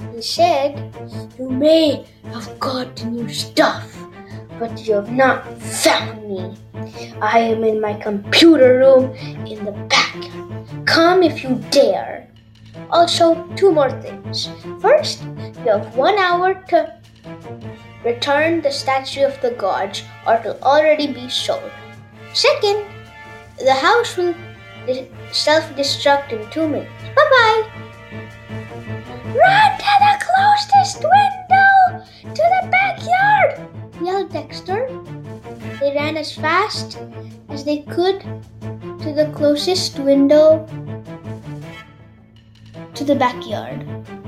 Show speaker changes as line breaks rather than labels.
He said, "You may have gotten your stuff, but you have not found me. I am in my computer room in the backyard. Come if you dare." Also, 2 more things. First, you have 1 hour to return the statue of the gods or it will already be sold. Second, the house will self-destruct in 2 minutes. Bye-bye! "Run to the closest window to the backyard!" yelled Dexter. They ran as fast as they could to the closest window to the backyard.